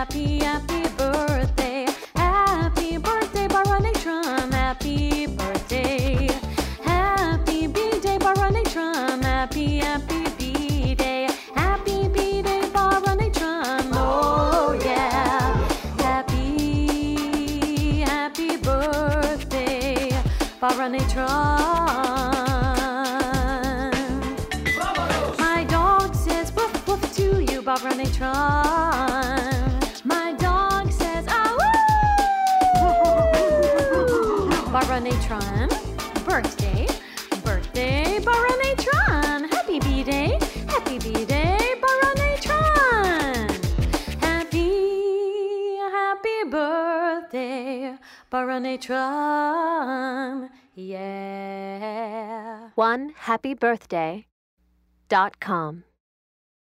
Happy, happy birthday. Happy birthday, Baranatram. Happy birthday. Happy B-Day, Baranatram. Happy, happy B-Day. Happy B-Day, Baranatram. Oh, yeah. Happy, happy birthday, Baranatram. My dog says woof woof to you, Baranatram. My dog says ah woo. Baranatram, birthday, birthday, Baranatram. Happy B-Day, Baranatram. Happy, happy birthday, Baranatram. Yeah. OneHappyBirthday.com